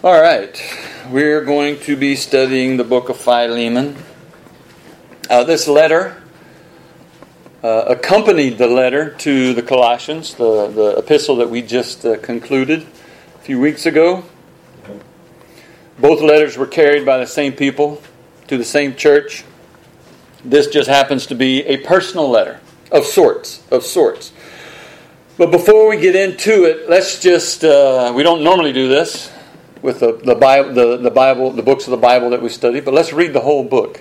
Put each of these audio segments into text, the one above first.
All right, we're going to be studying the book of Philemon. This letter accompanied the letter to the Colossians, the epistle that we just concluded a few weeks ago. Both letters were carried by the same people to the same church. This just happens to be a personal letter of sorts. But before we get into it, let's just, we don't normally do this with the Bible, the books of the Bible that we study, but let's read the whole book.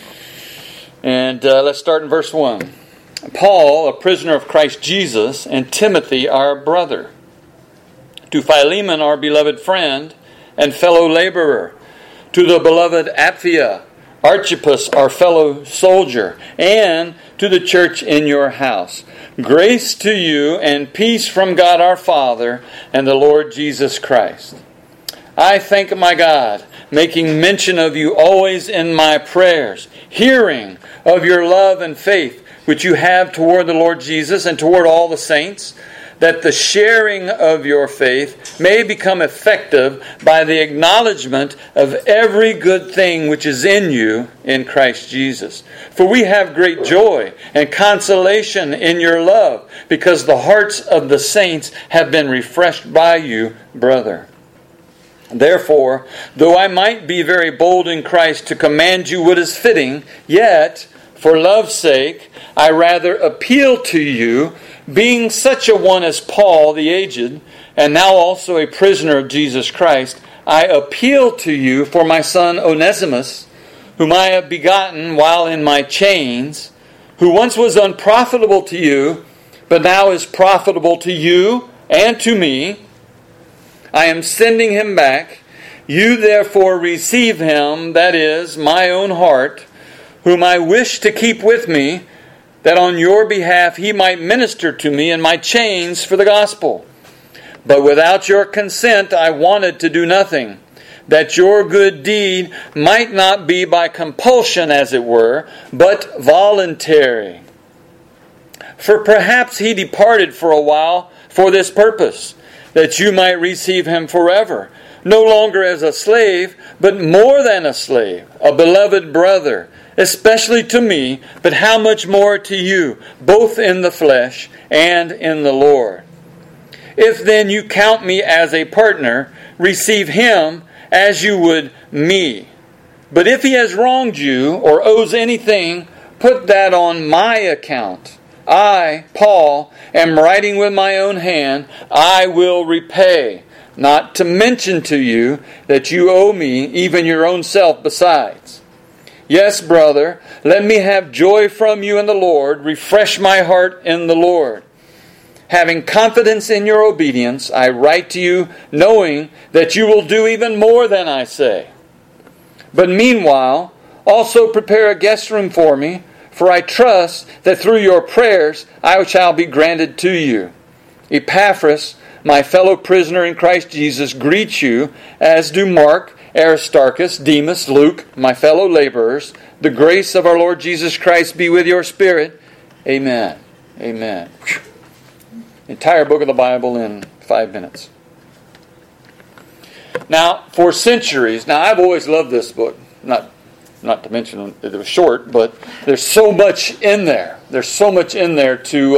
And let's start in verse 1. Paul, a prisoner of Christ Jesus, and Timothy, our brother, to Philemon, our beloved friend and fellow laborer, to the beloved Apphia, Archippus, our fellow soldier, and to the church in your house. Grace to you and peace from God our Father and the Lord Jesus Christ. I thank my God, making mention of you always in my prayers, hearing of your love and faith which you have toward the Lord Jesus and toward all the saints, that the sharing of your faith may become effective by the acknowledgement of every good thing which is in you in Christ Jesus. For we have great joy and consolation in your love, because the hearts of the saints have been refreshed by you, brother. Therefore, though I might be very bold in Christ to command you what is fitting, yet, for love's sake, I rather appeal to you, being such a one as Paul the aged, and now also a prisoner of Jesus Christ, I appeal to you for my son Onesimus, whom I have begotten while in my chains, who once was unprofitable to you, but now is profitable to you and to me. I am sending him back. You therefore receive him, that is, my own heart, whom I wish to keep with me, that on your behalf he might minister to me in my chains for the gospel. But without your consent I wanted to do nothing, that your good deed might not be by compulsion, as it were, but voluntary. For perhaps he departed for a while for this purpose, that you might receive him forever, no longer as a slave, but more than a slave, a beloved brother, especially to me, but how much more to you, both in the flesh and in the Lord. If then you count me as a partner, receive him as you would me. But if he has wronged you or owes anything, put that on my account. I, Paul, am writing with my own hand, I will repay, not to mention to you that you owe me even your own self besides. Yes, brother, let me have joy from you in the Lord, refresh my heart in the Lord. Having confidence in your obedience, I write to you, knowing that you will do even more than I say. But meanwhile, also prepare a guest room for me, for I trust that through your prayers I shall be granted to you. Epaphras, my fellow prisoner in Christ Jesus, greets you, as do Mark, Aristarchus, Demas, Luke, my fellow laborers. The grace of our Lord Jesus Christ be with your spirit. Amen. Amen. Entire book of the Bible in 5 minutes. Now, for centuries, I've always loved this book. Not to mention that it was short, but there's so much in there. There's so much in there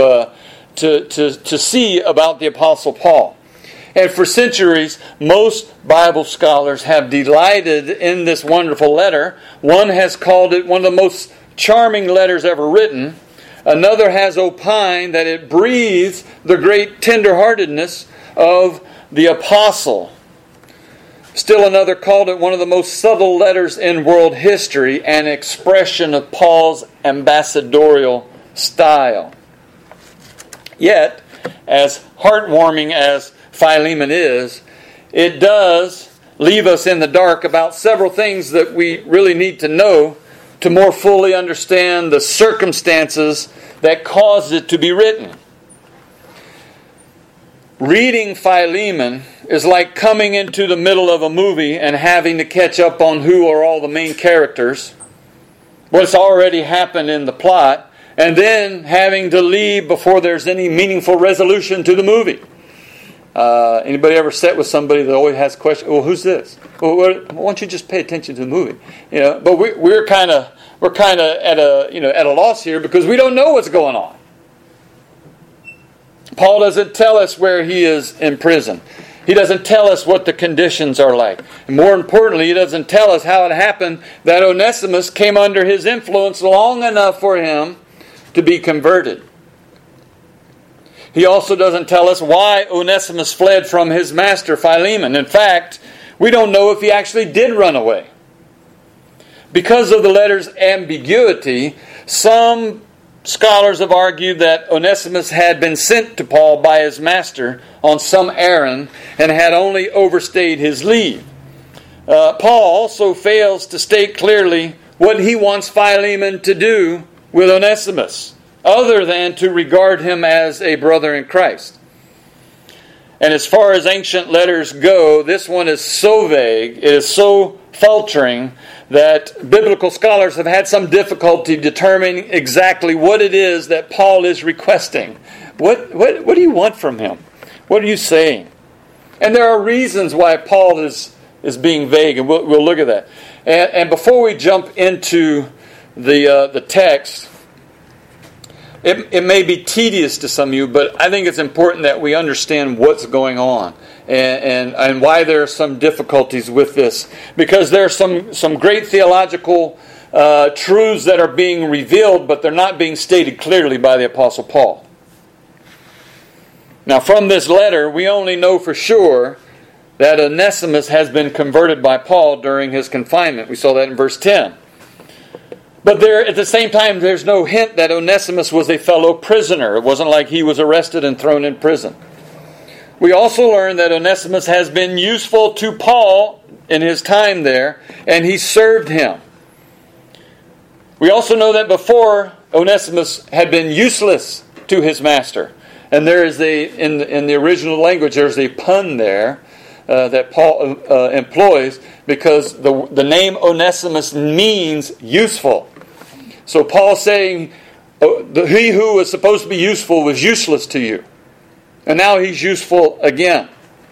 to see about the Apostle Paul. And for centuries, most Bible scholars have delighted in this wonderful letter. One has called it one of the most charming letters ever written. Another has opined that it breathes the great tenderheartedness of the apostle. Still another called it one of the most subtle letters in world history, an expression of Paul's ambassadorial style. Yet, as heartwarming as Philemon is, it does leave us in the dark about several things that we really need to know to more fully understand the circumstances that caused it to be written. Reading Philemon is like coming into the middle of a movie and having to catch up on who are all the main characters, what's already happened in the plot, and then having to leave before there's any meaningful resolution to the movie. Anybody ever sat with somebody that always has questions? Well, who's this? Well, why don't you just pay attention to the movie? But we're kind of at a loss here because we don't know what's going on. Paul doesn't tell us where he is in prison. He doesn't tell us what the conditions are like. And more importantly, he doesn't tell us how it happened that Onesimus came under his influence long enough for him to be converted. He also doesn't tell us why Onesimus fled from his master Philemon. In fact, we don't know if he actually did run away. Because of the letter's ambiguity, some scholars have argued that Onesimus had been sent to Paul by his master on some errand and had only overstayed his leave. Paul also fails to state clearly what he wants Philemon to do with Onesimus, other than to regard him as a brother in Christ. And as far as ancient letters go, this one is so vague, it is so faltering, that biblical scholars have had some difficulty determining exactly what it is that Paul is requesting. What do you want from him? What are you saying? And there are reasons why Paul is being vague, and we'll look at that. And before we jump into the text, it may be tedious to some of you, but I think it's important that we understand what's going on and why there are some difficulties with this. Because there are some great theological truths that are being revealed, but they're not being stated clearly by the Apostle Paul. Now, from this letter, we only know for sure that Onesimus has been converted by Paul during his confinement. We saw that in verse 10. But there, at the same time, there's no hint that Onesimus was a fellow prisoner. It wasn't like he was arrested and thrown in prison. We also learn that Onesimus has been useful to Paul in his time there, and he served him. We also know that before, Onesimus had been useless to his master. And there is in the original language, there's a pun there that Paul employs, because the name Onesimus means useful. So Paul's saying, he who was supposed to be useful was useless to you. And now he's useful again.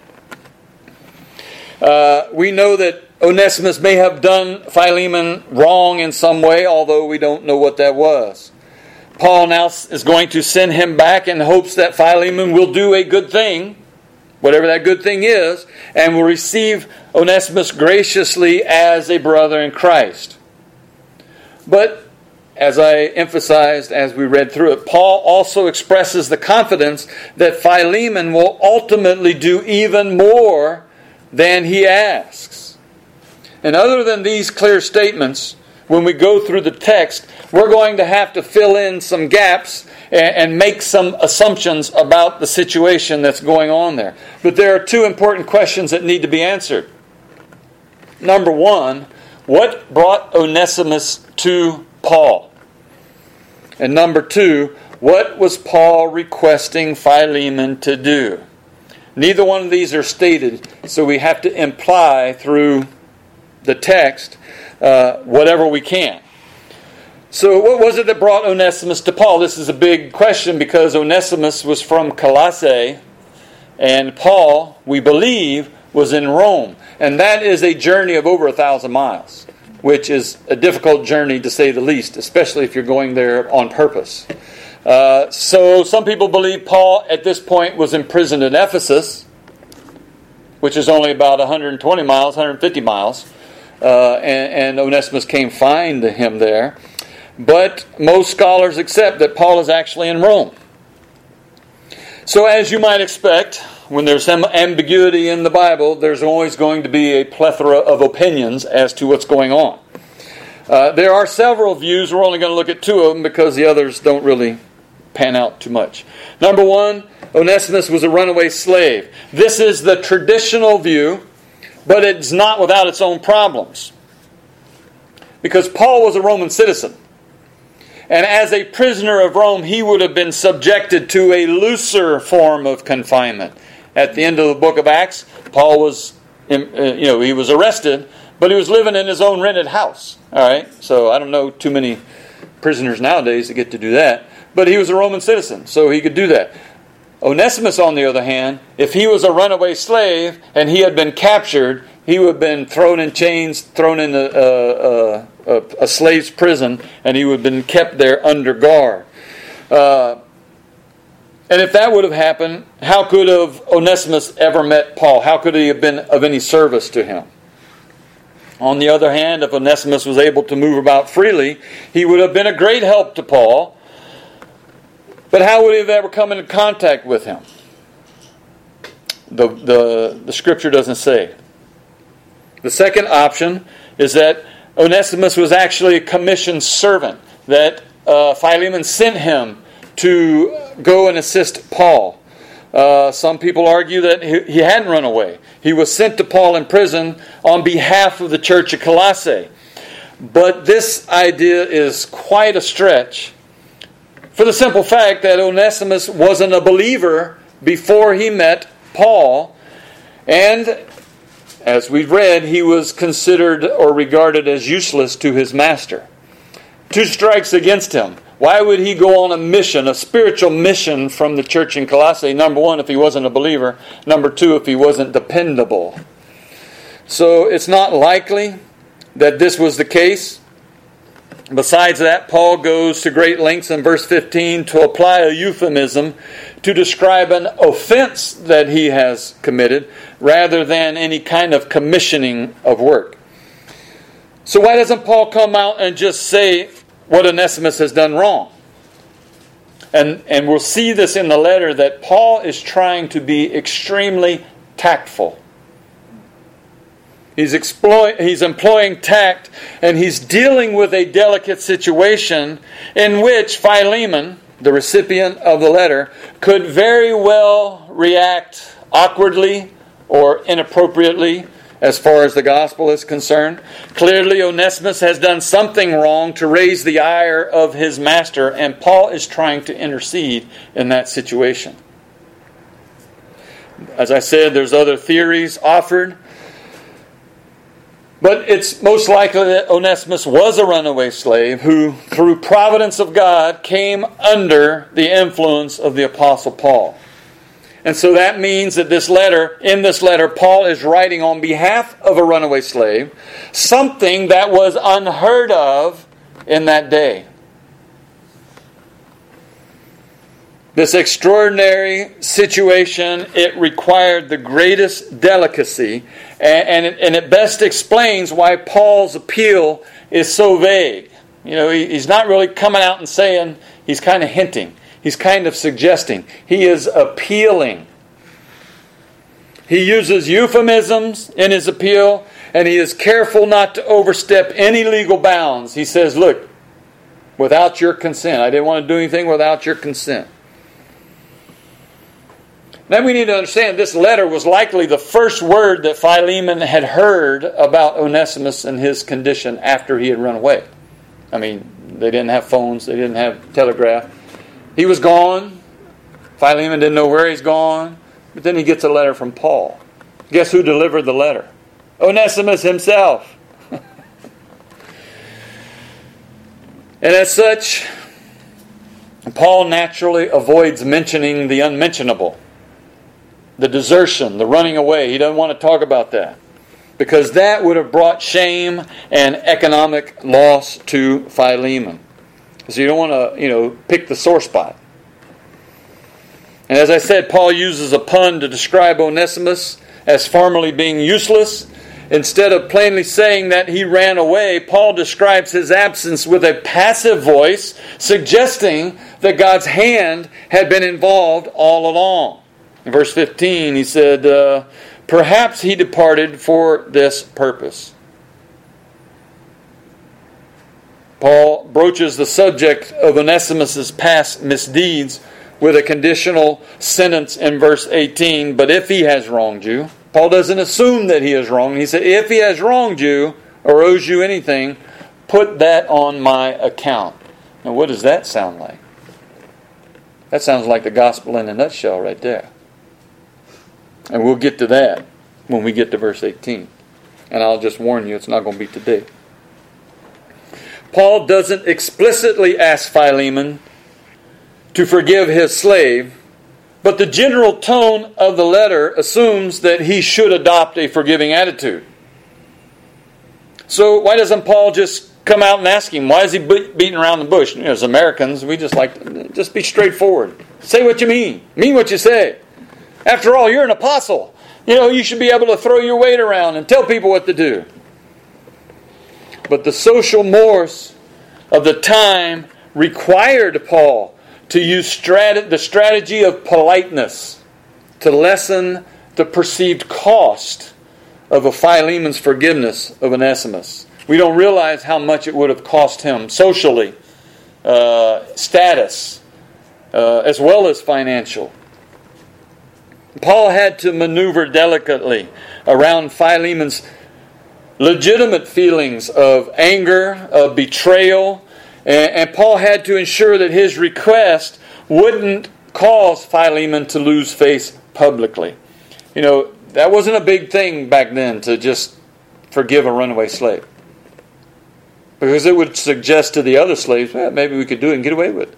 We know that Onesimus may have done Philemon wrong in some way, although we don't know what that was. Paul now is going to send him back in hopes that Philemon will do a good thing, whatever that good thing is, and will receive Onesimus graciously as a brother in Christ. But, as I emphasized as we read through it, Paul also expresses the confidence that Philemon will ultimately do even more than he asks. And other than these clear statements, when we go through the text, we're going to have to fill in some gaps and make some assumptions about the situation that's going on there. But there are two important questions that need to be answered. Number one, what brought Onesimus to Paul? And number two, what was Paul requesting Philemon to do? Neither one of these are stated, so we have to imply through the text whatever we can. So what was it that brought Onesimus to Paul? This is a big question because Onesimus was from Colossae, and Paul, we believe, was in Rome. And that is a journey of over 1,000 miles, which is a difficult journey to say the least, especially if you're going there on purpose. So some people believe Paul at this point was imprisoned in Ephesus, which is only about 120 miles, 150 miles. And Onesimus came find him there. But most scholars accept that Paul is actually in Rome. So as you might expect, when there's some ambiguity in the Bible, there's always going to be a plethora of opinions as to what's going on. There are several views. We're only going to look at two of them because the others don't really pan out too much. Number one, Onesimus was a runaway slave. This is the traditional view, but it's not without its own problems. Because Paul was a Roman citizen. And as a prisoner of Rome, he would have been subjected to a looser form of confinement. At the end of the book of Acts, Paul was, he was arrested, but he was living in his own rented house. All right, so I don't know too many prisoners nowadays that get to do that. But he was a Roman citizen, so he could do that. Onesimus, on the other hand, if he was a runaway slave and he had been captured, he would have been thrown in chains, thrown in a slave's prison, and he would have been kept there under guard. And if that would have happened, how could have Onesimus ever met Paul? How could he have been of any service to him? On the other hand, if Onesimus was able to move about freely, he would have been a great help to Paul. But how would he have ever come into contact with him? The Scripture doesn't say. The second option is that Onesimus was actually a commissioned servant, that Philemon sent him to go and assist Paul. Some people argue that he hadn't run away. He was sent to Paul in prison on behalf of the church of Colossae. But this idea is quite a stretch, for the simple fact that Onesimus wasn't a believer before he met Paul, and as we've read, he was considered or regarded as useless to his master. Two strikes against him. Why would he go on a mission, a spiritual mission from the church in Colossae? Number one, if he wasn't a believer. Number two, if he wasn't dependable. So it's not likely that this was the case. Besides that, Paul goes to great lengths in verse 15 to apply a euphemism to describe an offense that he has committed rather than any kind of commissioning of work. So why doesn't Paul come out and just say what Onesimus has done wrong? And we'll see this in the letter that Paul is trying to be extremely tactful. He's employing tact, and he's dealing with a delicate situation in which Philemon, the recipient of the letter, could very well react awkwardly or inappropriately as far as the gospel is concerned. Clearly, Onesimus has done something wrong to raise the ire of his master, and Paul is trying to intercede in that situation. As I said, there's other theories offered. But it's most likely that Onesimus was a runaway slave who, through providence of God, came under the influence of the Apostle Paul. And so that means that in this letter, Paul is writing on behalf of a runaway slave, something that was unheard of in that day. This extraordinary situation, it required the greatest delicacy, and it best explains why Paul's appeal is so vague. You know, he's not really coming out and saying, he's kind of hinting. He's kind of suggesting. He is appealing. He uses euphemisms in his appeal, and he is careful not to overstep any legal bounds. He says, look, without your consent. I didn't want to do anything without your consent. Now we need to understand this letter was likely the first word that Philemon had heard about Onesimus and his condition after he had run away. I mean, they didn't have phones, they didn't have telegraph. He was gone. Philemon didn't know where he's gone. But then he gets a letter from Paul. Guess who delivered the letter? Onesimus himself. And as such, Paul naturally avoids mentioning the unmentionable. The desertion, the running away. He doesn't want to talk about that, because that would have brought shame and economic loss to Philemon. So you don't want to, pick the sore spot. And as I said, Paul uses a pun to describe Onesimus as formerly being useless. Instead of plainly saying that he ran away, Paul describes his absence with a passive voice, suggesting that God's hand had been involved all along. In verse 15, he said, perhaps he departed for this purpose. Paul broaches the subject of Onesimus' past misdeeds with a conditional sentence in verse 18, but if he has wronged you. Paul doesn't assume that he has wronged. He said, if he has wronged you or owes you anything, put that on my account. Now what does that sound like? That sounds like the gospel in a nutshell right there. And we'll get to that when we get to verse 18. And I'll just warn you, it's not going to be today. Paul doesn't explicitly ask Philemon to forgive his slave, But the general tone of the letter assumes that he should adopt a forgiving attitude. So why doesn't Paul just come out and ask him? Why is he beating around the bush? As Americans, we just like to just be straightforward. Say what you mean. Mean what you say. After all, you're an apostle. You should be able to throw your weight around and tell people what to do. But the social mores of the time required Paul to use the strategy of politeness to lessen the perceived cost of a Philemon's forgiveness of Onesimus. We don't realize how much it would have cost him socially, status, as well as financial. Paul had to maneuver delicately around Philemon's legitimate feelings of anger, of betrayal, and Paul had to ensure that his request wouldn't cause Philemon to lose face publicly. That wasn't a big thing back then to just forgive a runaway slave. Because it would suggest to the other slaves, maybe we could do it and get away with it.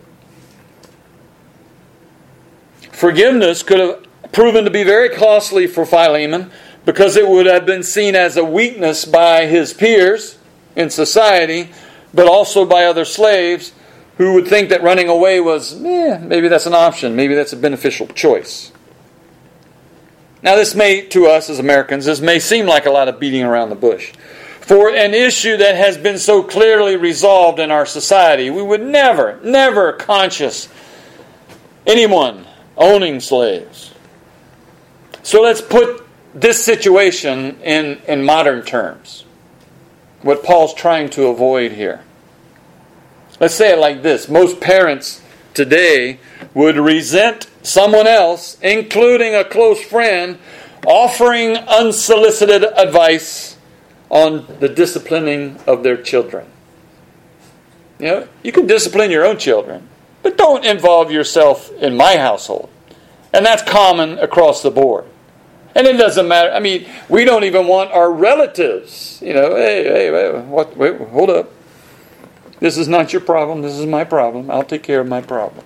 Forgiveness could have proven to be very costly for Philemon because it would have been seen as a weakness by his peers in society, but also by other slaves who would think that running away was, maybe that's an option, maybe that's a beneficial choice. Now this may, to us as Americans, this may seem like a lot of beating around the bush. For an issue that has been so clearly resolved in our society, we would never conscience anyone owning slaves. So let's put this situation in modern terms. What Paul's trying to avoid here. Let's say it like this. Most parents today would resent someone else, including a close friend, offering unsolicited advice on the disciplining of their children. You can discipline your own children, but don't involve yourself in my household. And that's common across the board. And it doesn't matter. We don't even want our relatives. Wait, hold up. This is not your problem. This is my problem. I'll take care of my problem.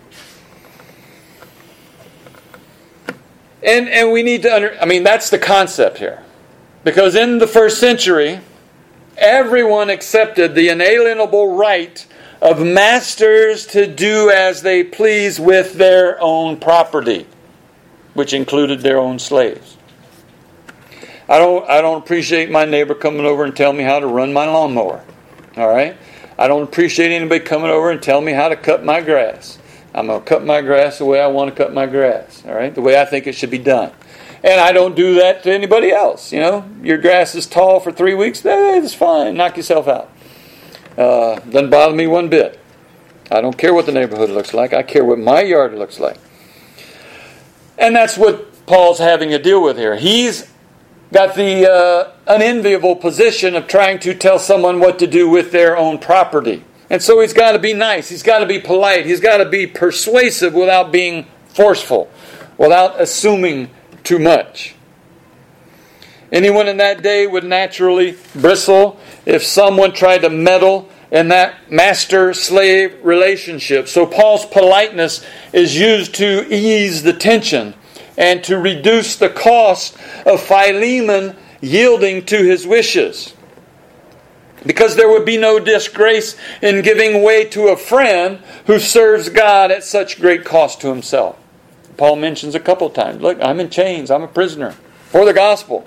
And we need to that's the concept here. Because in the first century, everyone accepted the inalienable right of masters to do as they please with their own property, which included their own slaves. I don't appreciate my neighbor coming over and telling me how to run my lawnmower. All right? I don't appreciate anybody coming over and telling me how to cut my grass. I'm going to cut my grass the way I want to cut my grass. All right? The way I think it should be done. And I don't do that to anybody else. Your grass is tall for 3 weeks. It's fine. Knock yourself out. Doesn't bother me one bit. I don't care what the neighborhood looks like. I care what my yard looks like. And that's what Paul's having to deal with here. He's got the unenviable position of trying to tell someone what to do with their own property. And so he's got to be nice. He's got to be polite. He's got to be persuasive without being forceful, without assuming too much. Anyone in that day would naturally bristle if someone tried to meddle in that master-slave relationship. So Paul's politeness is used to ease the tension and to reduce the cost of Philemon yielding to his wishes. Because there would be no disgrace in giving way to a friend who serves God at such great cost to himself. Paul mentions a couple of times, look, I'm in chains, I'm a prisoner for the gospel.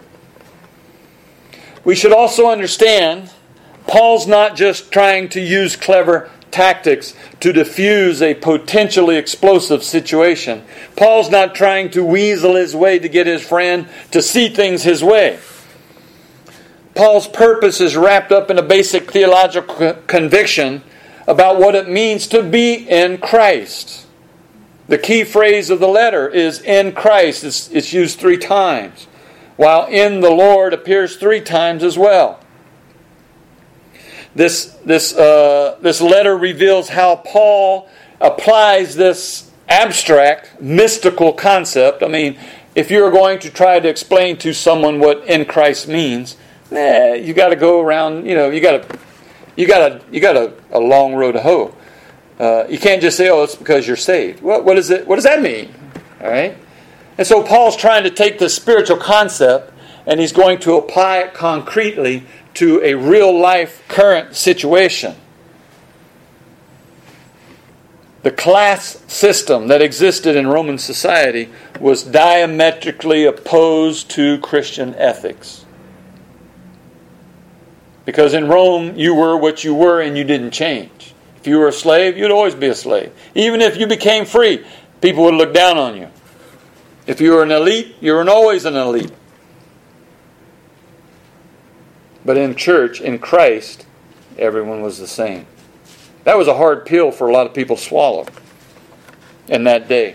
We should also understand, Paul's not just trying to use clever tactics to diffuse a potentially explosive situation. Paul's not trying to weasel his way to get his friend to see things his way. Paul's purpose is wrapped up in a basic theological conviction about what it means to be in Christ. The key phrase of the letter is in Christ. It's used 3 times, while in the Lord appears 3 times as well. This letter reveals how Paul applies this abstract, mystical concept. If you're going to try to explain to someone what in Christ means, you got to go around. You got a long road to hoe. You can't just say, "Oh, it's because you're saved." What is it? What does that mean? All right? And so Paul's trying to take this spiritual concept and he's going to apply it concretely to a real life current situation. The class system that existed in Roman society was diametrically opposed to Christian ethics. Because in Rome, you were what you were and you didn't change. If you were a slave, you'd always be a slave. Even if you became free, people would look down on you. If you were an elite, you were always an elite. But in church, in Christ, everyone was the same. That was a hard pill for a lot of people to swallow in that day.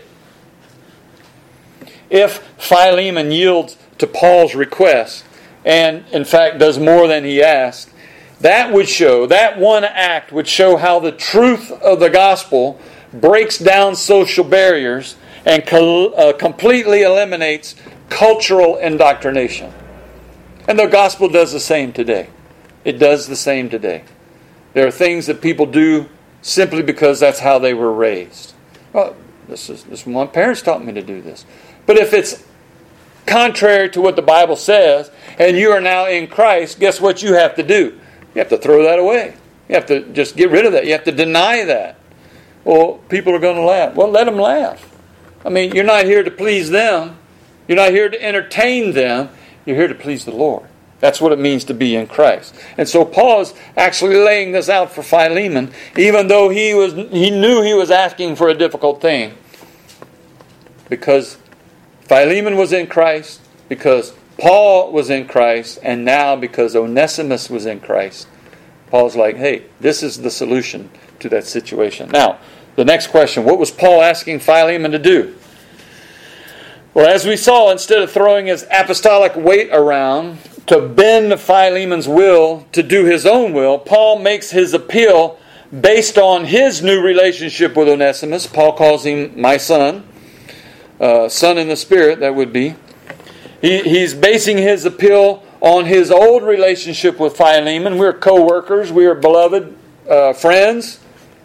If Philemon yields to Paul's request, and in fact does more than he asked, that one act would show how the truth of the gospel breaks down social barriers and completely eliminates cultural indoctrination. And the gospel does the same today. It does the same today. There are things that people do simply because that's how they were raised. Well, my parents taught me to do this. But if it's contrary to what the Bible says, and you are now in Christ, guess what you have to do? You have to throw that away. You have to just get rid of that. You have to deny that. Well, people are going to laugh. Well, let them laugh. I mean, you're not here to please them. You're not here to entertain them. You're here to please the Lord. That's what it means to be in Christ. And so Paul's actually laying this out for Philemon, even though he knew he was asking for a difficult thing. Because Philemon was in Christ, because Paul was in Christ, and now because Onesimus was in Christ. Paul's like, hey, this is the solution to that situation. Now, the next question, what was Paul asking Philemon to do? Well, as we saw, instead of throwing his apostolic weight around to bend Philemon's will to do his own will, Paul makes his appeal based on his new relationship with Onesimus. Paul calls him my son. Son in the Spirit, that would be. He's basing his appeal on his old relationship with Philemon. We're co-workers. We are beloved friends.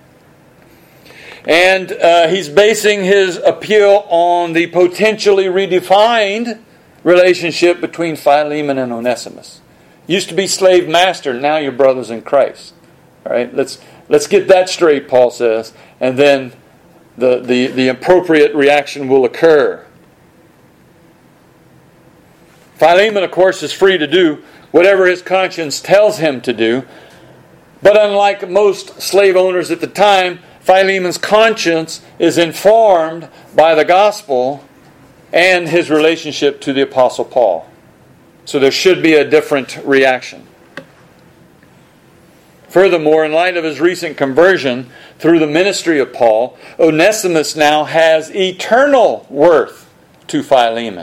And he's basing his appeal on the potentially redefined relationship between Philemon and Onesimus. Used to be slave master, now you're brothers in Christ. All right, let's get that straight, Paul says, and then the appropriate reaction will occur. Philemon, of course, is free to do whatever his conscience tells him to do, but unlike most slave owners at the time, Philemon's conscience is informed by the gospel and his relationship to the Apostle Paul. So there should be a different reaction. Furthermore, in light of his recent conversion through the ministry of Paul, Onesimus now has eternal worth to Philemon.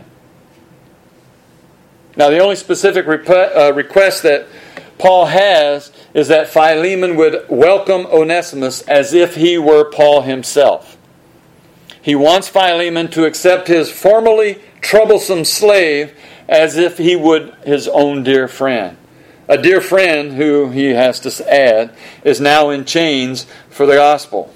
Now, the only specific request that Paul has is that Philemon would welcome Onesimus as if he were Paul himself. He wants Philemon to accept his formerly troublesome slave as if he would his own dear friend. A dear friend who, he has to add, is now in chains for the gospel.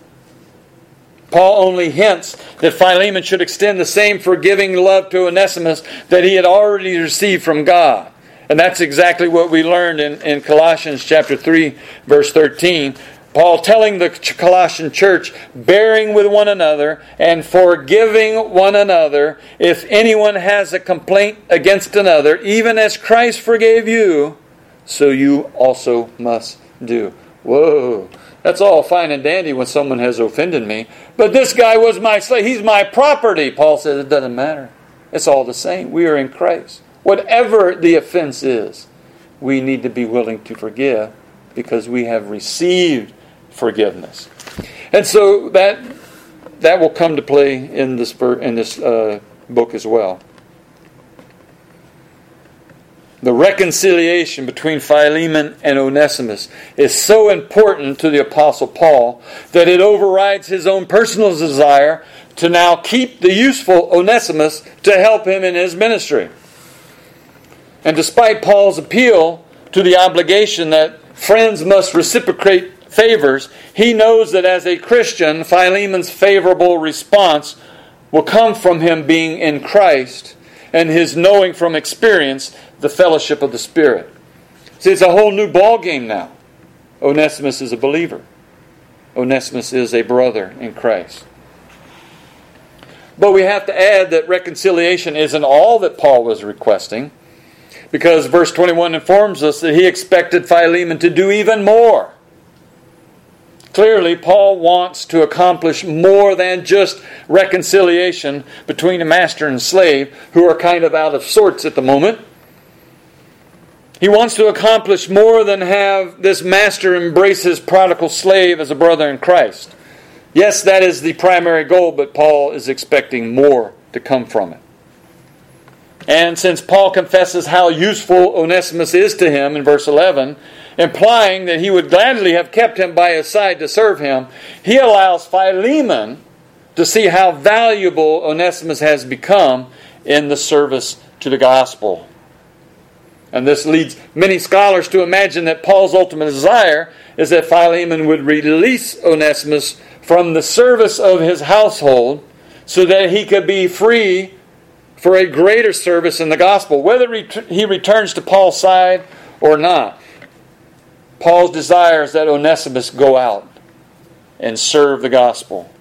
Paul only hints that Philemon should extend the same forgiving love to Onesimus that he had already received from God. And that's exactly what we learned in Colossians chapter 3, verse 13. Paul telling the Colossian church, bearing with one another and forgiving one another, if anyone has a complaint against another, even as Christ forgave you, so you also must do. Whoa, that's all fine and dandy when someone has offended me. But this guy was my slave. He's my property. Paul says it doesn't matter. It's all the same. We are in Christ. Whatever the offense is, we need to be willing to forgive because we have received forgiveness. And so that will come to play in this book as well. The reconciliation between Philemon and Onesimus is so important to the Apostle Paul that it overrides his own personal desire to now keep the useful Onesimus to help him in his ministry. And despite Paul's appeal to the obligation that friends must reciprocate favors, he knows that as a Christian, Philemon's favorable response will come from him being in Christ and his knowing from experience the fellowship of the Spirit. See, it's a whole new ballgame now. Onesimus is a believer. Onesimus is a brother in Christ. But we have to add that reconciliation isn't all that Paul was requesting, because verse 21 informs us that he expected Philemon to do even more. Clearly, Paul wants to accomplish more than just reconciliation between a master and slave who are kind of out of sorts at the moment. He wants to accomplish more than have this master embrace his prodigal slave as a brother in Christ. Yes, that is the primary goal, but Paul is expecting more to come from it. And since Paul confesses how useful Onesimus is to him in verse 11, implying that he would gladly have kept him by his side to serve him, he allows Philemon to see how valuable Onesimus has become in the service to the gospel. And this leads many scholars to imagine that Paul's ultimate desire is that Philemon would release Onesimus from the service of his household so that he could be free for a greater service in the gospel, whether he returns to Paul's side or not. Paul's desire is that Onesimus go out and serve the gospel.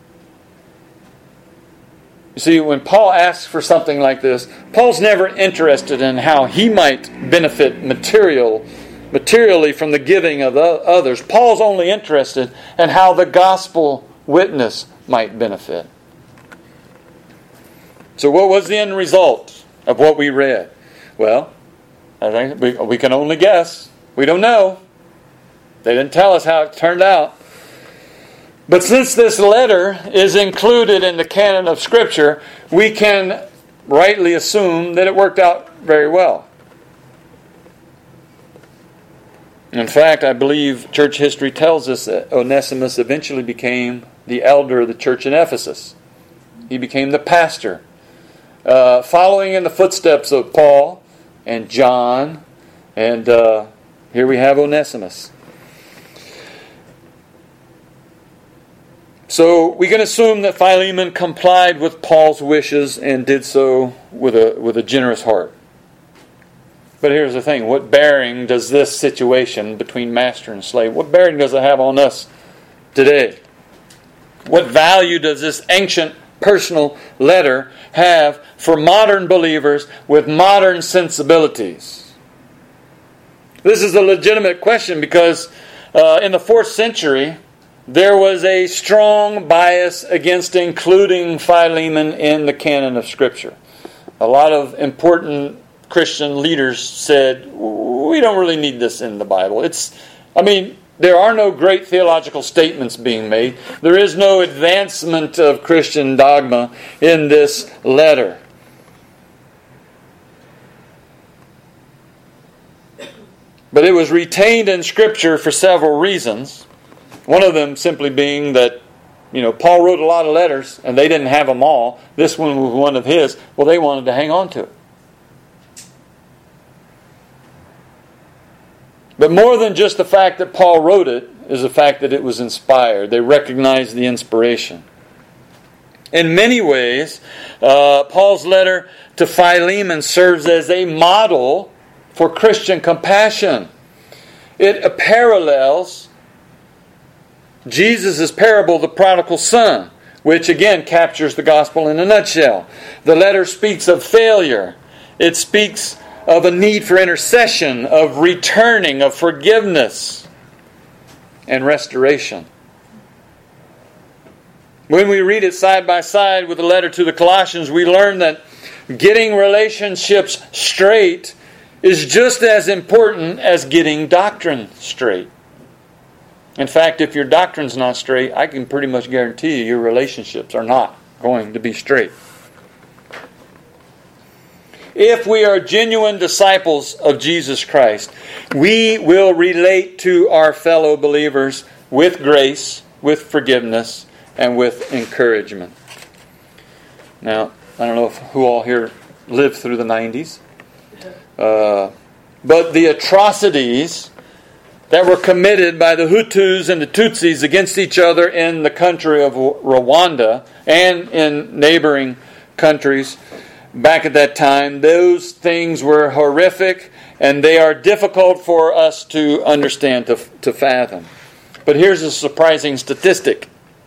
You see, when Paul asks for something like this, Paul's never interested in how he might benefit materially from the giving of others. Paul's only interested in how the gospel witness might benefit. So what was the end result of what we read? Well, I think we can only guess. We don't know. They didn't tell us how it turned out. But since this letter is included in the canon of Scripture, we can rightly assume that it worked out very well. In fact, I believe church history tells us that Onesimus eventually became the elder of the church in Ephesus. He became the pastor, following in the footsteps of Paul and John, and here we have Onesimus. So we can assume that Philemon complied with Paul's wishes and did so with a generous heart. But here's the thing. What bearing does this situation between master and slave, what bearing does it have on us today? What value does this ancient personal letter have for modern believers with modern sensibilities? This is a legitimate question because in the 4th century, there was a strong bias against including Philemon in the canon of Scripture. A lot of important Christian leaders said, we don't really need this in the Bible. There are no great theological statements being made. There is no advancement of Christian dogma in this letter. But it was retained in Scripture for several reasons. One of them simply being that, Paul wrote a lot of letters and they didn't have them all. This one was one of his. Well, they wanted to hang on to it. But more than just the fact that Paul wrote it is the fact that it was inspired. They recognized the inspiration. In many ways, Paul's letter to Philemon serves as a model for Christian compassion. It parallels Jesus' parable, the prodigal son, which again captures the gospel in a nutshell. The letter speaks of failure. It speaks of a need for intercession, of returning, of forgiveness, and restoration. When we read it side by side with the letter to the Colossians, we learn that getting relationships straight is just as important as getting doctrine straight. In fact, if your doctrine's not straight, I can pretty much guarantee you your relationships are not going to be straight. If we are genuine disciples of Jesus Christ, we will relate to our fellow believers with grace, with forgiveness, and with encouragement. Now, I don't know who all here lived through the 90s, but the atrocities that were committed by the Hutus and the Tutsis against each other in the country of Rwanda and in neighboring countries back at that time. Those things were horrific, and they are difficult for us to understand, to fathom. But here's a surprising statistic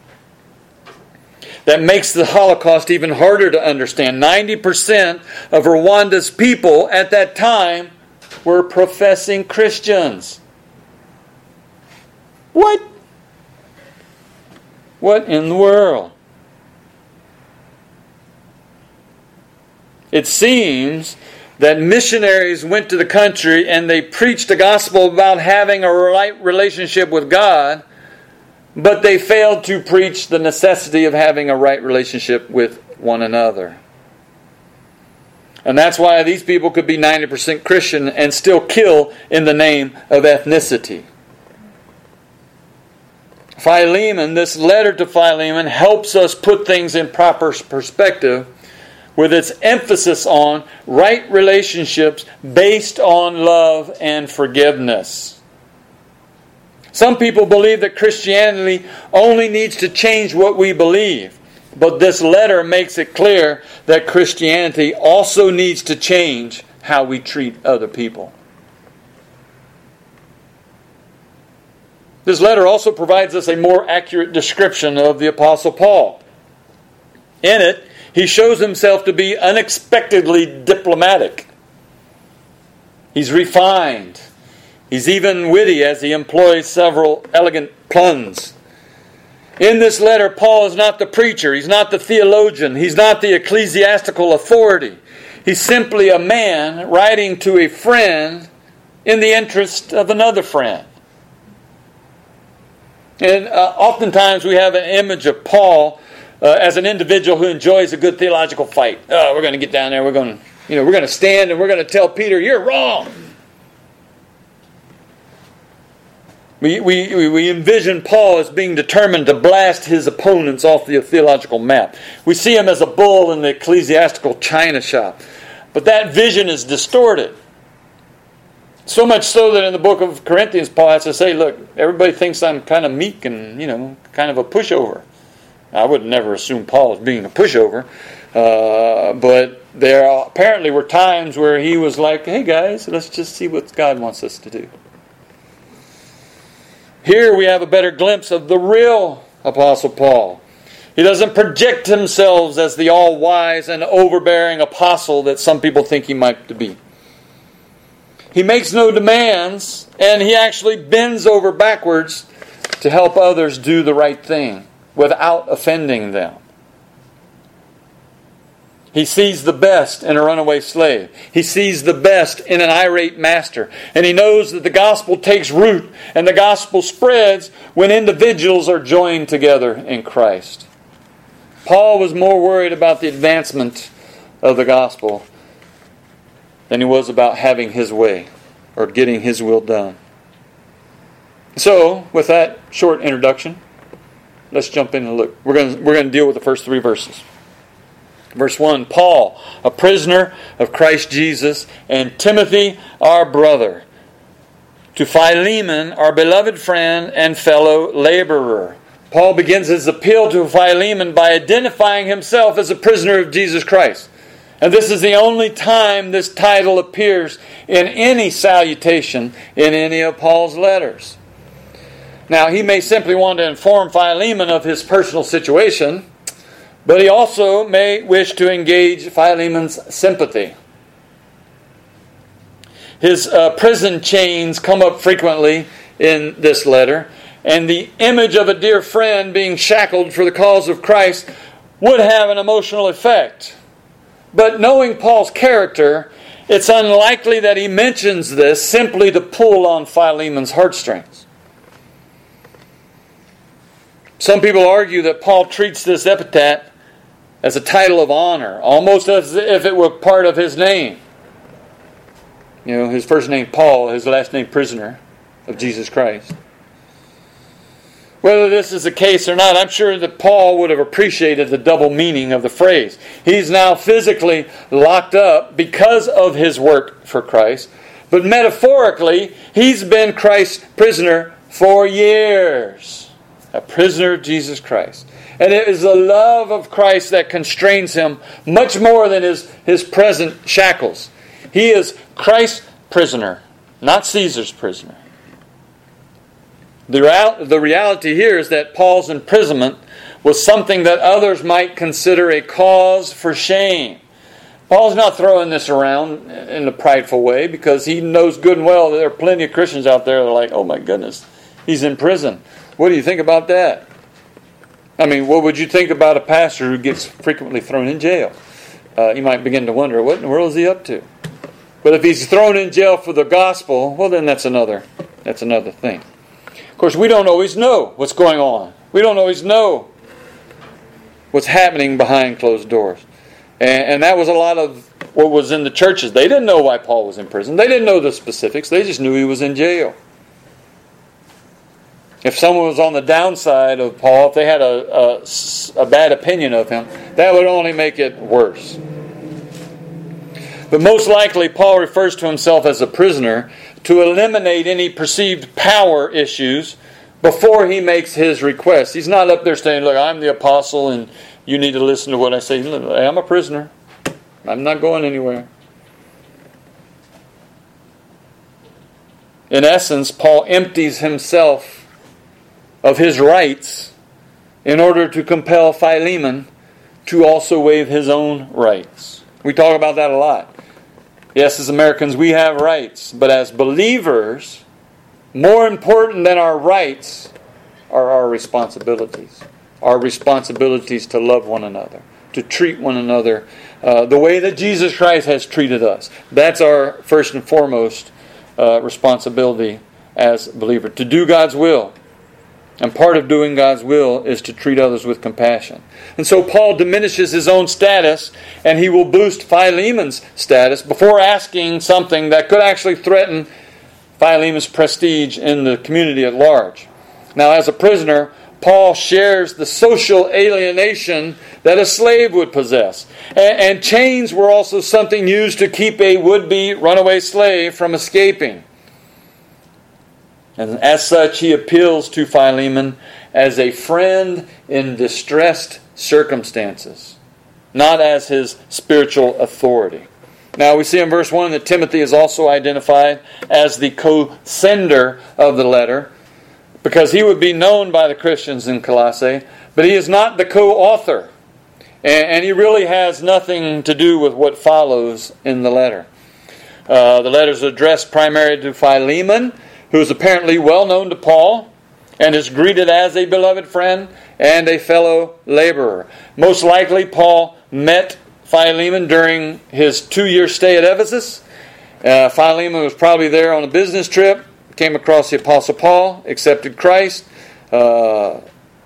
that makes the Holocaust even harder to understand. 90% of Rwanda's people at that time were professing Christians. What? What in the world? It seems that missionaries went to the country and they preached the gospel about having a right relationship with God, but they failed to preach the necessity of having a right relationship with one another. And that's why these people could be 90% Christian and still kill in the name of ethnicity. Philemon, this letter to Philemon, helps us put things in proper perspective with its emphasis on right relationships based on love and forgiveness. Some people believe that Christianity only needs to change what we believe, but this letter makes it clear that Christianity also needs to change how we treat other people. This letter also provides us a more accurate description of the Apostle Paul. In it, he shows himself to be unexpectedly diplomatic. He's refined. He's even witty as he employs several elegant puns. In this letter, Paul is not the preacher. He's not the theologian. He's not the ecclesiastical authority. He's simply a man writing to a friend in the interest of another friend. And oftentimes we have an image of Paul as an individual who enjoys a good theological fight. Oh, we're going to get down there. We're going to stand and we're going to tell Peter, "You're wrong." We envision Paul as being determined to blast his opponents off the theological map. We see him as a bull in the ecclesiastical china shop. But that vision is distorted. So much so that in the book of Corinthians, Paul has to say, look, everybody thinks I'm kind of meek and, kind of a pushover. I would never assume Paul as being a pushover. But there apparently were times where he was like, hey guys, let's just see what God wants us to do. Here we have a better glimpse of the real Apostle Paul. He doesn't project himself as the all-wise and overbearing apostle that some people think he might be. He makes no demands, and he actually bends over backwards to help others do the right thing without offending them. He sees the best in a runaway slave. He sees the best in an irate master. And he knows that the gospel takes root and the gospel spreads when individuals are joined together in Christ. Paul was more worried about the advancement of the gospel than he was about having his way or getting his will done. So, with that short introduction, let's jump in and look. We're going to deal with the first 3 verses. Verse 1, Paul, a prisoner of Christ Jesus, and Timothy, our brother, to Philemon, our beloved friend and fellow laborer. Paul begins his appeal to Philemon by identifying himself as a prisoner of Jesus Christ. And this is the only time this title appears in any salutation in any of Paul's letters. Now, he may simply want to inform Philemon of his personal situation, but he also may wish to engage Philemon's sympathy. His prison chains come up frequently in this letter, and the image of a dear friend being shackled for the cause of Christ would have an emotional effect. But knowing Paul's character, it's unlikely that he mentions this simply to pull on Philemon's heartstrings. Some people argue that Paul treats this epithet as a title of honor, almost as if it were part of his name. His first name Paul, his last name prisoner of Jesus Christ. Whether this is the case or not, I'm sure that Paul would have appreciated the double meaning of the phrase. He's now physically locked up because of his work for Christ, but metaphorically, metaphorically, he's been Christ's prisoner for years. A prisoner of Jesus Christ. And it is the love of Christ that constrains him much more than his present shackles. He is Christ's prisoner, not Caesar's prisoner. The reality here is that Paul's imprisonment was something that others might consider a cause for shame. Paul's not throwing this around in a prideful way because he knows good and well that there are plenty of Christians out there that are like, oh my goodness, he's in prison. What do you think about that? I mean, what would you think about a pastor who gets frequently thrown in jail? You might begin to wonder, what in the world is he up to? But if he's thrown in jail for the gospel, well then that's another thing. Of course, we don't always know what's going on. We don't always know what's happening behind closed doors. And that was a lot of what was in the churches. They didn't know why Paul was in prison. They didn't know the specifics. They just knew he was in jail. If someone was on the downside of Paul, if they had a bad opinion of him, that would only make it worse. But most likely, Paul refers to himself as a prisoner to eliminate any perceived power issues before he makes his request. He's not up there saying, look, I'm the apostle and you need to listen to what I say. I'm a prisoner. I'm not going anywhere. In essence, Paul empties himself of his rights in order to compel Philemon to also waive his own rights. We talk about that a lot. Yes, as Americans, we have rights. But as believers, more important than our rights are our responsibilities. Our responsibilities to love one another, to treat one another the way that Jesus Christ has treated us. That's our first and foremost responsibility as a believer, to do God's will. And part of doing God's will is to treat others with compassion. And so Paul diminishes his own status, and he will boost Philemon's status before asking something that could actually threaten Philemon's prestige in the community at large. Now, as a prisoner, Paul shares the social alienation that a slave would possess. And chains were also something used to keep a would-be runaway slave from escaping. And as such, he appeals to Philemon as a friend in distressed circumstances, not as his spiritual authority. Now, we see in verse 1 that Timothy is also identified as the co-sender of the letter, because he would be known by the Christians in Colossae, but he is not the co-author. And he really has nothing to do with what follows in the letter. The letter is addressed primarily to Philemon, who is apparently well known to Paul, and is greeted as a beloved friend and a fellow laborer. Most likely, Paul met Philemon during his 2-year stay at Ephesus. Philemon was probably there on a business trip, came across the Apostle Paul, accepted Christ, and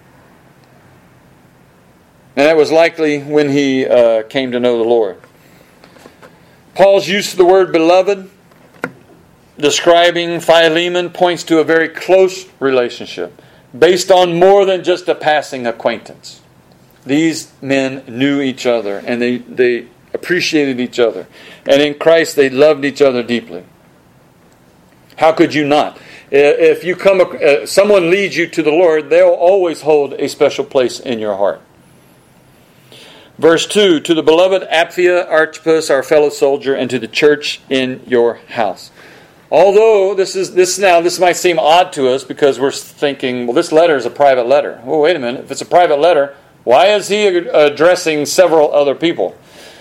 that was likely when he came to know the Lord. Paul's use of the word beloved, describing Philemon, points to a very close relationship, based on more than just a passing acquaintance. These men knew each other, and they appreciated each other. And in Christ, they loved each other deeply. How could you not? If you someone leads you to the Lord, they'll always hold a special place in your heart. Verse 2, to the beloved Apphia, Archippus, our fellow soldier, and to the church in your house. Although this might seem odd to us because we're thinking, well, this letter is a private letter. Well, wait a minute. If it's a private letter, why is he addressing several other people?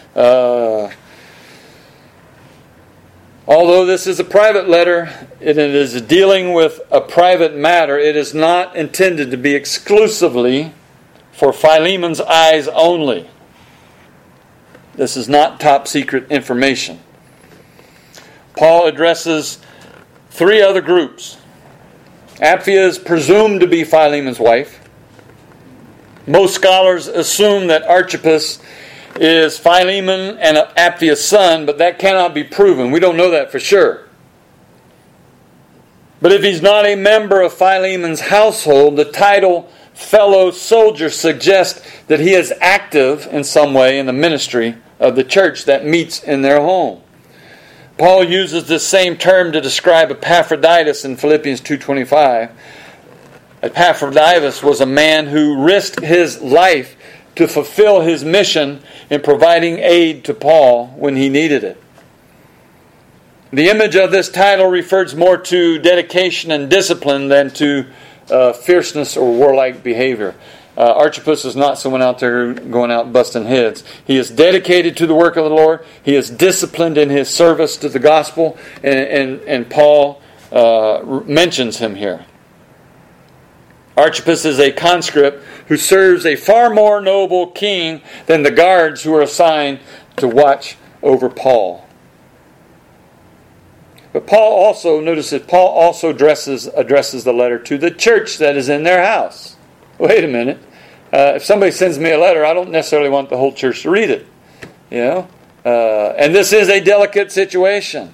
Although this is a private letter, and it is dealing with a private matter, it is not intended to be exclusively for Philemon's eyes only. This is not top secret information. Paul addresses 3 other groups. Apphia is presumed to be Philemon's wife. Most scholars assume that Archippus is Philemon and Apphia's son, but that cannot be proven. We don't know that for sure. But if he's not a member of Philemon's household, the title fellow soldier suggests that he is active in some way in the ministry of the church that meets in their home. Paul uses this same term to describe Epaphroditus in Philippians 2:25. Epaphroditus was a man who risked his life to fulfill his mission in providing aid to Paul when he needed it. The image of this title refers more to dedication and discipline than to fierceness or warlike behavior. Archippus is not someone out there going out busting heads. He is dedicated to the work of the Lord. He is disciplined in his service to the gospel, and Paul mentions him here. Archippus is a conscript who serves a far more noble king than the guards who are assigned to watch over Paul. But Paul also addresses the letter to the church that is in their house. Wait a minute. If somebody sends me a letter, I don't necessarily want the whole church to read it. And this is a delicate situation.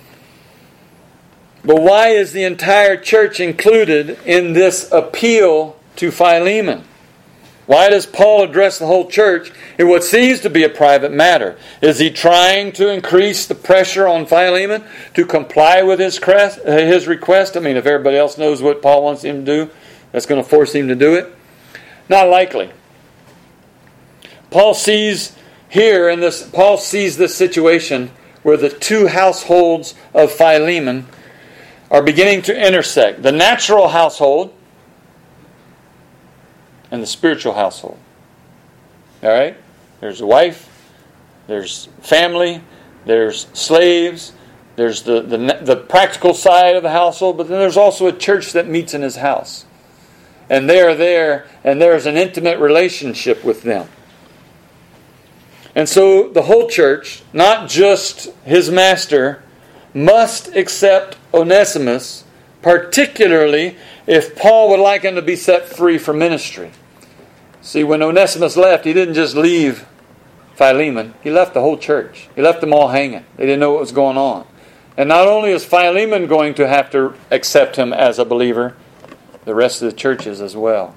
But why is the entire church included in this appeal to Philemon? Why does Paul address the whole church in what seems to be a private matter? Is he trying to increase the pressure on Philemon to comply with his request? I mean, if everybody else knows what Paul wants him to do, that's going to force him to do it? Not likely. Paul sees this situation where the two households of Philemon are beginning to intersect. The natural household and the spiritual household. All right? There's a wife, there's family, there's slaves, there's the practical side of the household, but then there's also a church that meets in his house. And they are there, and there's an intimate relationship with them. And so the whole church, not just his master, must accept Onesimus, particularly if Paul would like him to be set free for ministry. See, when Onesimus left, he didn't just leave Philemon. He left the whole church. He left them all hanging. They didn't know what was going on. And not only is Philemon going to have to accept him as a believer, the rest of the churches as well.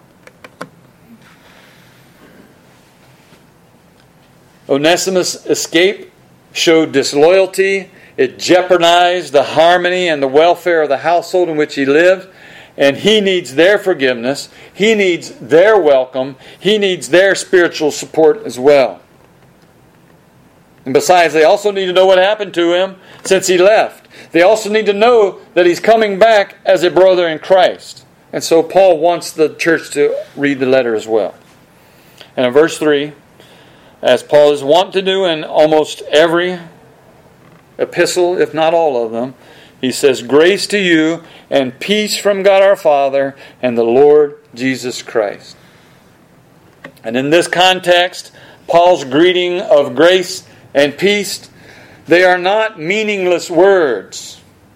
Onesimus' escape showed disloyalty. It jeopardized the harmony and the welfare of the household in which he lived. And he needs their forgiveness. He needs their welcome. He needs their spiritual support as well. And besides, they also need to know what happened to him since he left. They also need to know that he's coming back as a brother in Christ. And so Paul wants the church to read the letter as well. And in verse 3, as Paul is wont to do in almost every epistle, if not all of them, he says, "Grace to you and peace from God our Father and the Lord Jesus Christ." And in this context, Paul's greeting of grace and peace, they are not meaningless words.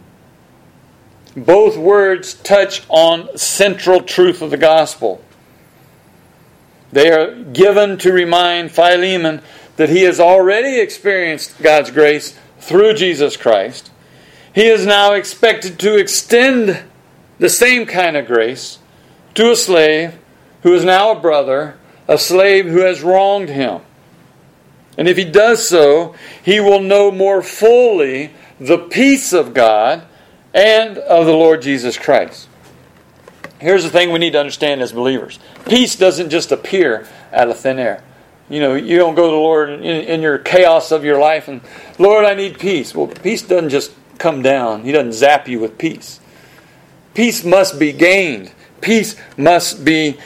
Both words touch on central truth of the gospel. They are given to remind Philemon that he has already experienced God's grace through Jesus Christ. He is now expected to extend the same kind of grace to a slave who is now a brother, a slave who has wronged him. And if he does so, he will know more fully the peace of God and of the Lord Jesus Christ. Here's the thing we need to understand as believers. Peace doesn't just appear out of thin air. You don't go to the Lord in your chaos of your life and, "Lord, I need peace." Well, peace doesn't just come down. He doesn't zap you with peace. Peace must be gained. Peace must be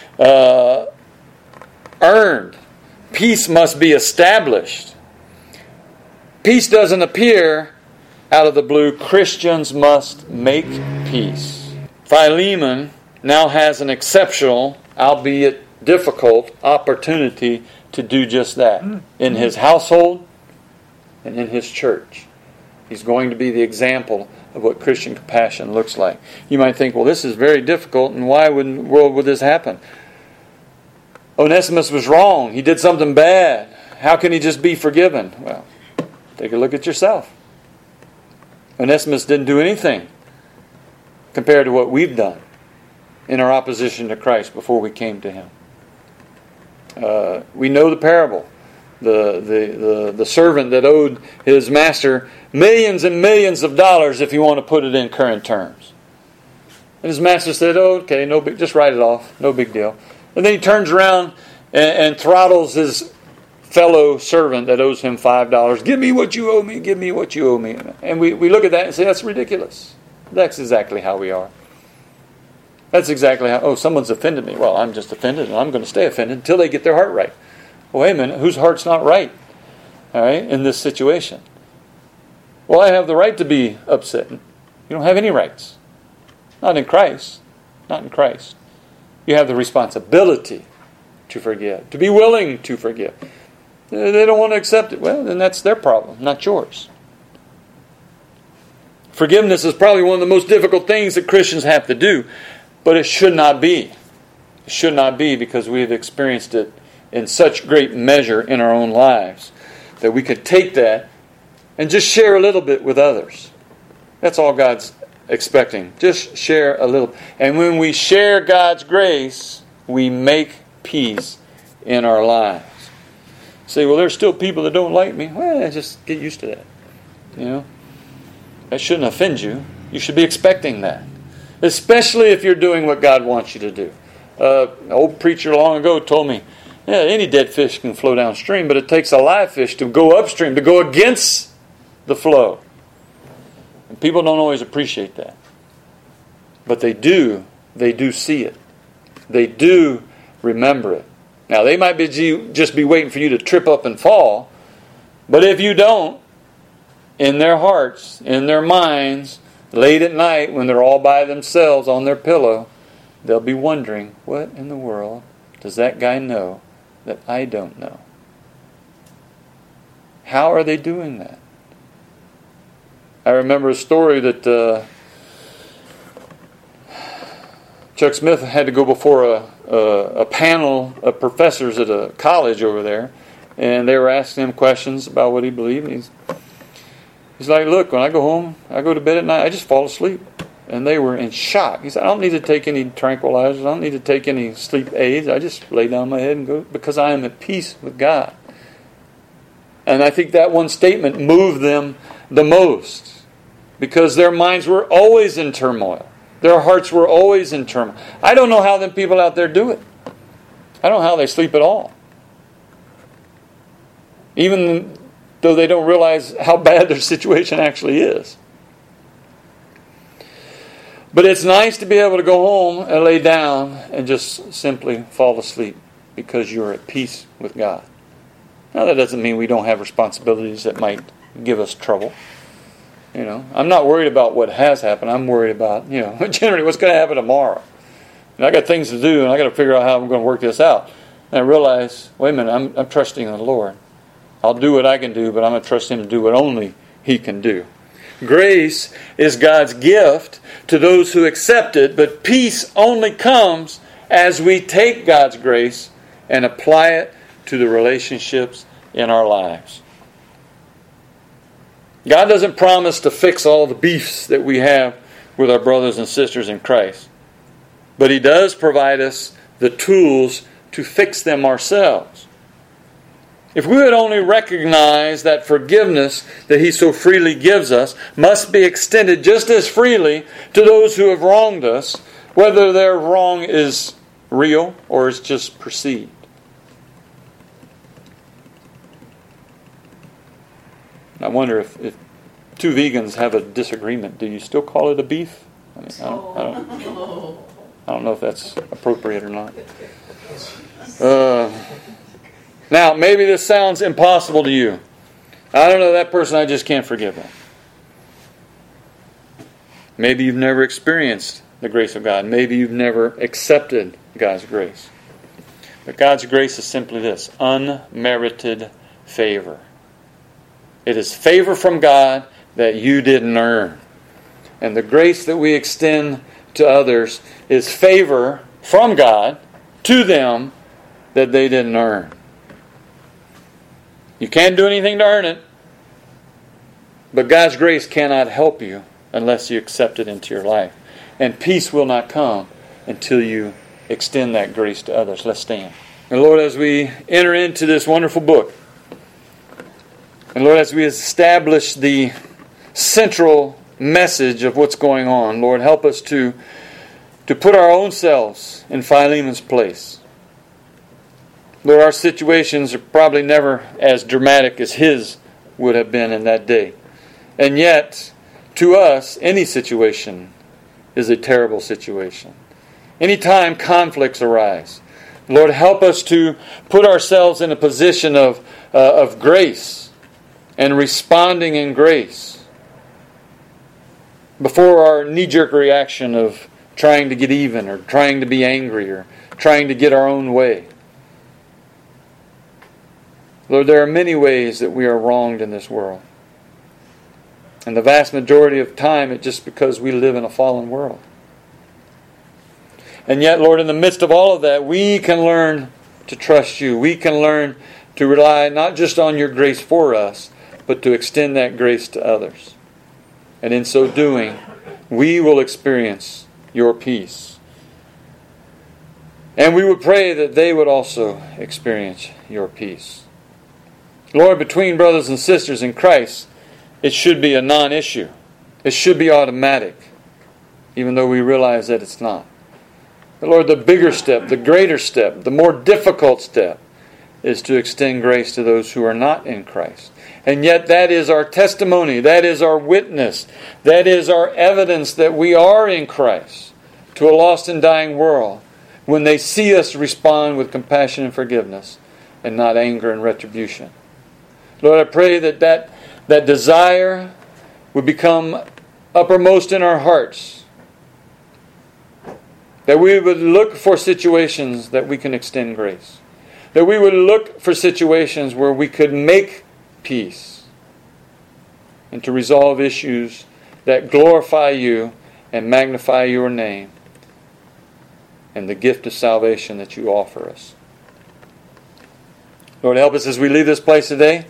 earned. Peace must be established. Peace doesn't appear out of the blue. Christians must make peace. Philemon now has an exceptional, albeit difficult, opportunity to do just that in his household and in his church. He's going to be the example of what Christian compassion looks like. You might think, well, this is very difficult, and why in the world would this happen? Onesimus was wrong. He did something bad. How can he just be forgiven? Well, take a look at yourself. Onesimus didn't do anything compared to what we've done in our opposition to Christ before we came to him. We know the parable. the servant that owed his master millions and millions of dollars, if you want to put it in current terms. And his master said, "Oh, okay, no big, just write it off, no big deal." And then he turns around and throttles his fellow servant that owes him $5. "Give me what you owe me, give me what you owe me." And we look at that and say, that's ridiculous. That's exactly how we are. That's exactly how, someone's offended me. Well, I'm just offended, and I'm going to stay offended until they get their heart right. Well, wait a minute, whose heart's not right? All right, in this situation. Well, I have the right to be upset. You don't have any rights. Not in Christ. Not in Christ. You have the responsibility to forgive, to be willing to forgive. They don't want to accept it. Well, then that's their problem, not yours. Forgiveness is probably one of the most difficult things that Christians have to do, but it should not be. It should not be, because we have experienced it in such great measure in our own lives that we could take that and just share a little bit with others. That's all God's expecting. Just share a little. And when we share God's grace, we make peace in our lives. Say, well, there's still people that don't like me. Well, just get used to that. You know, that shouldn't offend you. You should be expecting that, especially if you're doing what God wants you to do. An old preacher long ago told me, yeah, any dead fish can flow downstream, but it takes a live fish to go upstream, to go against the flow. And people don't always appreciate that. But they do see it. They do remember it. Now, they might just be waiting for you to trip up and fall, but if you don't, in their hearts, in their minds, late at night when they're all by themselves on their pillow, they'll be wondering, what in the world does that guy know that I don't know? How are they doing that? I remember a story that Chuck Smith had to go before a panel of professors at a college over there, and they were asking him questions about what he believed. And he's like, look, when I go home, I go to bed at night, I just fall asleep. And they were in shock. He said, I don't need to take any tranquilizers. I don't need to take any sleep aids. I just lay down my head and go, because I am at peace with God. And I think that one statement moved them the most, because their minds were always in turmoil. Their hearts were always in turmoil. I don't know how them people out there do it. I don't know how they sleep at all. Even though they don't realize how bad their situation actually is. But it's nice to be able to go home and lay down and just simply fall asleep because you're at peace with God. Now, that doesn't mean we don't have responsibilities that might give us trouble. You know, I'm not worried about what has happened. I'm worried about, generally what's going to happen tomorrow. And I got things to do, and I got to figure out how I'm going to work this out. And I realize, wait a minute, I'm trusting in the Lord. I'll do what I can do, but I'm going to trust Him to do what only He can do. Grace is God's gift to those who accept it, but peace only comes as we take God's grace and apply it to the relationships in our lives. God doesn't promise to fix all the beefs that we have with our brothers and sisters in Christ, but He does provide us the tools to fix them ourselves. If we would only recognize that forgiveness that He so freely gives us must be extended just as freely to those who have wronged us, whether their wrong is real or is just perceived. I wonder if two vegans have a disagreement, do you still call it a beef? I mean, I don't know if that's appropriate or not. Now, maybe this sounds impossible to you. I don't know that person, I just can't forgive them. Maybe you've never experienced the grace of God. Maybe you've never accepted God's grace. But God's grace is simply this: unmerited favor. It is favor from God that you didn't earn. And the grace that we extend to others is favor from God to them that they didn't earn. You can't do anything to earn it, but God's grace cannot help you unless you accept it into your life. And peace will not come until you extend that grace to others. Let's stand. And Lord, as we enter into this wonderful book, And Lord, as we establish the central message of what's going on, Lord, help us to put our own selves in Philemon's place. Lord, our situations are probably never as dramatic as his would have been in that day. And yet, to us, any situation is a terrible situation. Anytime conflicts arise, Lord, help us to put ourselves in a position of grace and responding in grace before our knee-jerk reaction of trying to get even or trying to be angry or trying to get our own way. Lord, there are many ways that we are wronged in this world. And the vast majority of time, it's just because we live in a fallen world. And yet, Lord, in the midst of all of that, we can learn to trust You. We can learn to rely not just on Your grace for us, but to extend that grace to others. And in so doing, we will experience Your peace. And we would pray that they would also experience Your peace. Lord, between brothers and sisters in Christ, it should be a non-issue. It should be automatic, even though we realize that it's not. But Lord, the bigger step, the greater step, the more difficult step is to extend grace to those who are not in Christ. And yet that is our testimony, that is our witness, that is our evidence that we are in Christ to a lost and dying world when they see us respond with compassion and forgiveness and not anger and retribution. Lord, I pray that desire would become uppermost in our hearts. That we would look for situations that we can extend grace. That we would look for situations where we could make peace. And to resolve issues that glorify You and magnify Your name. And the gift of salvation that You offer us. Lord, help us as we leave this place today.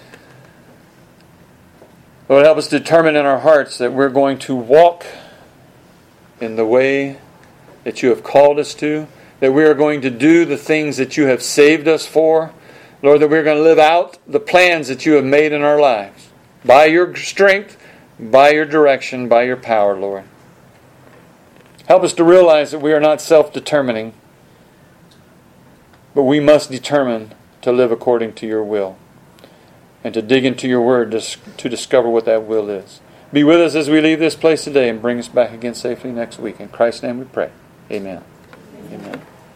Lord, help us determine in our hearts that we're going to walk in the way that You have called us to, that we are going to do the things that You have saved us for. Lord, that we're going to live out the plans that You have made in our lives. By Your strength, by Your direction, by Your power, Lord. Help us to realize that we are not self-determining, but we must determine to live according to Your will. And to dig into Your Word to discover what that will is. Be with us as we leave this place today and bring us back again safely next week. In Christ's name we pray. Amen. Amen.